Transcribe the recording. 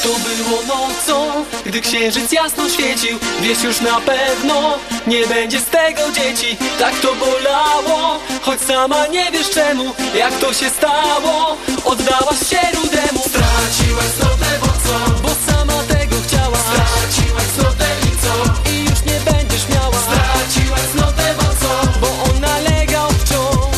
to było nocą, gdy księżyc jasno świecił. Wiesz już na pewno, nie będzie z tego dzieci. Tak to bolało, choć sama nie wiesz czemu. Jak to się stało, oddałaś się rudemu. Straciłaś cnotę, bo co? Bo sama tego chciała. Straciłaś cnotę i co? I już nie będziesz miała. Straciłaś cnotę, bo co? Bo on nalegał wciąż.